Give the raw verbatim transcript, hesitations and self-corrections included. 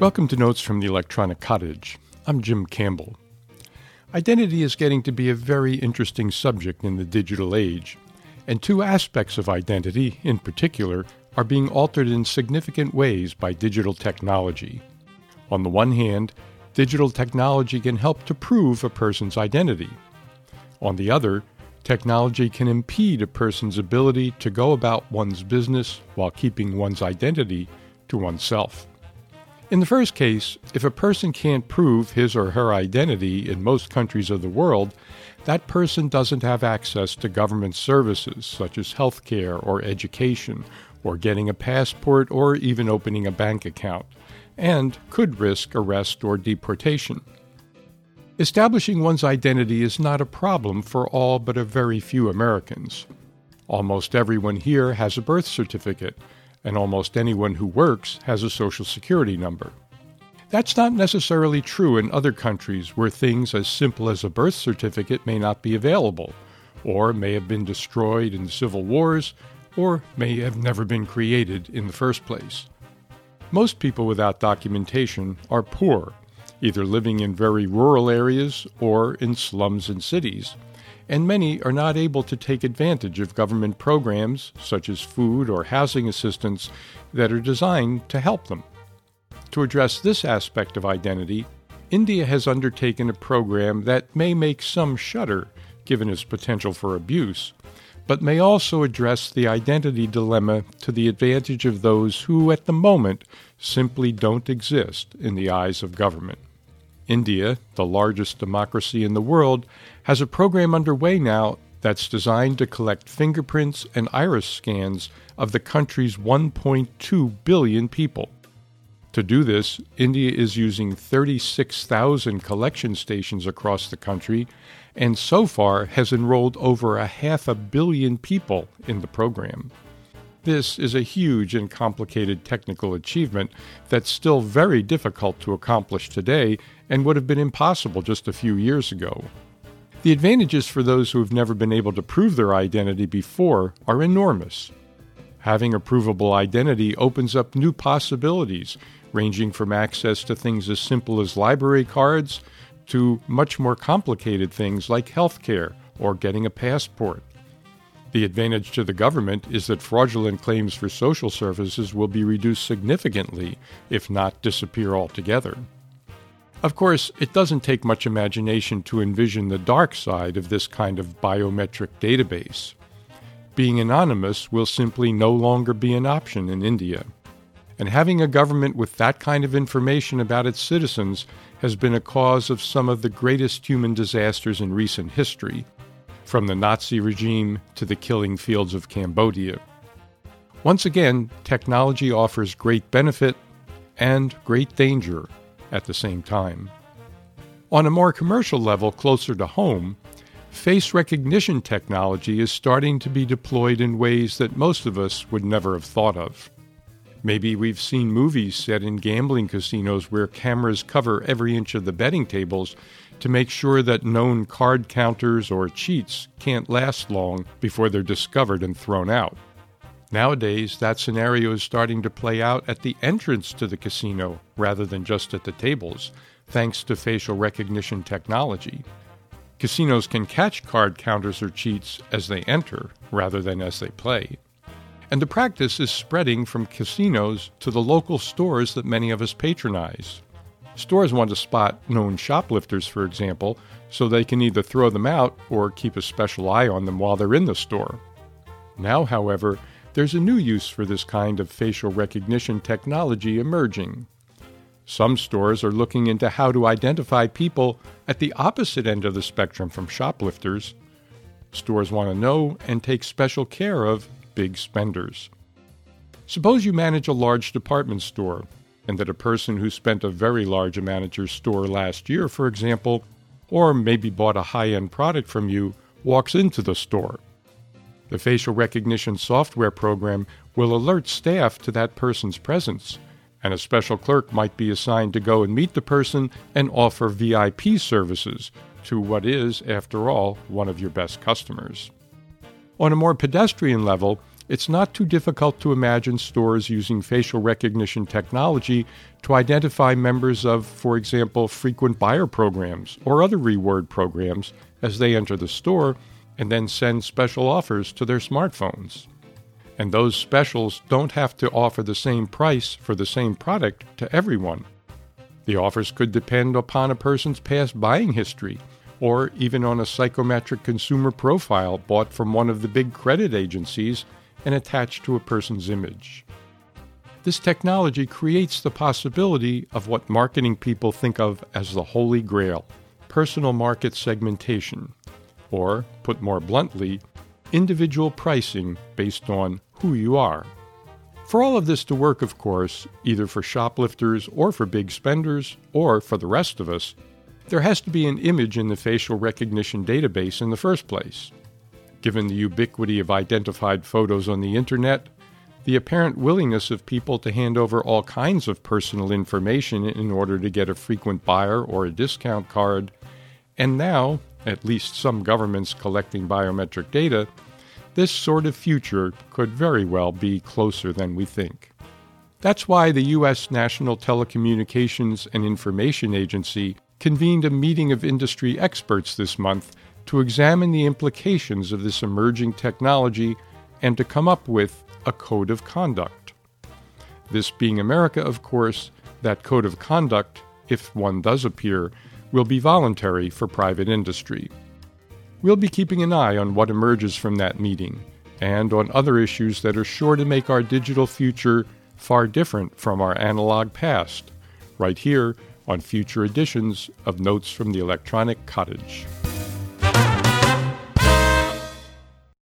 Welcome to Notes from the Electronic Cottage. I'm Jim Campbell. Identity is getting to be a very interesting subject in the digital age, and two aspects of identity, in particular, are being altered in significant ways by digital technology. On the one hand, digital technology can help to prove a person's identity. On the other, technology can impede a person's ability to go about one's business while keeping one's identity to oneself. In the first case, if a person can't prove his or her identity in most countries of the world, that person doesn't have access to government services such as healthcare or education, or getting a passport or even opening a bank account, and could risk arrest or deportation. Establishing one's identity is not a problem for all but a very few Americans. Almost everyone here has a birth certificate, and almost anyone who works has a Social Security number. That's not necessarily true in other countries where things as simple as a birth certificate may not be available, or may have been destroyed in civil wars, or may have never been created in the first place. Most people without documentation are poor, either living in very rural areas or in slums and cities, and many are not able to take advantage of government programs such as food or housing assistance that are designed to help them. To address this aspect of identity, India has undertaken a program that may make some shudder, given its potential for abuse, but may also address the identity dilemma to the advantage of those who, at the moment, simply don't exist in the eyes of government. India, the largest democracy in the world, has a program underway now that's designed to collect fingerprints and iris scans of the country's one point two billion people. To do this, India is using thirty-six thousand collection stations across the country, and so far has enrolled over a half a billion people in the program. This is a huge and complicated technical achievement that's still very difficult to accomplish today and would have been impossible just a few years ago. The advantages for those who have never been able to prove their identity before are enormous. Having a provable identity opens up new possibilities, ranging from access to things as simple as library cards to much more complicated things like healthcare or getting a passport. The advantage to the government is that fraudulent claims for social services will be reduced significantly, if not disappear altogether. Of course, it doesn't take much imagination to envision the dark side of this kind of biometric database. Being anonymous will simply no longer be an option in India. And having a government with that kind of information about its citizens has been a cause of some of the greatest human disasters in recent history, from the Nazi regime to the killing fields of Cambodia. Once again, technology offers great benefit and great danger at the same time. On a more commercial level closer to home, face recognition technology is starting to be deployed in ways that most of us would never have thought of. Maybe we've seen movies set in gambling casinos where cameras cover every inch of the betting tables to make sure that known card counters or cheats can't last long before they're discovered and thrown out. Nowadays, that scenario is starting to play out at the entrance to the casino rather than just at the tables, thanks to facial recognition technology. Casinos can catch card counters or cheats as they enter rather than as they play. And the practice is spreading from casinos to the local stores that many of us patronize. Stores want to spot known shoplifters, for example, so they can either throw them out or keep a special eye on them while they're in the store. Now, however, there's a new use for this kind of facial recognition technology emerging. Some stores are looking into how to identify people at the opposite end of the spectrum from shoplifters. Stores want to know and take special care of big spenders. Suppose you manage a large department store, and that a person who spent a very large amount at your store last year, for example, or maybe bought a high-end product from you, walks into the store. The facial recognition software program will alert staff to that person's presence, and a special clerk might be assigned to go and meet the person and offer V I P services to what is, after all, one of your best customers. On a more pedestrian level, it's not too difficult to imagine stores using facial recognition technology to identify members of, for example, frequent buyer programs or other reward programs as they enter the store and then send special offers to their smartphones. And those specials don't have to offer the same price for the same product to everyone. The offers could depend upon a person's past buying history, or even on a psychometric consumer profile bought from one of the big credit agencies and attached to a person's image. This technology creates the possibility of what marketing people think of as the Holy Grail, personal market segmentation, or, put more bluntly, individual pricing based on who you are. For all of this to work, of course, either for shoplifters or for big spenders or for the rest of us, there has to be an image in the facial recognition database in the first place. Given the ubiquity of identified photos on the internet, the apparent willingness of people to hand over all kinds of personal information in order to get a frequent buyer or a discount card, and now, at least some governments collecting biometric data, this sort of future could very well be closer than we think. That's why the U S National Telecommunications and Information Agency convened a meeting of industry experts this month to examine the implications of this emerging technology and to come up with a code of conduct. This being America, of course, that code of conduct, if one does appear, will be voluntary for private industry. We'll be keeping an eye on what emerges from that meeting and on other issues that are sure to make our digital future far different from our analog past, right here on future editions of Notes from the Electronic Cottage.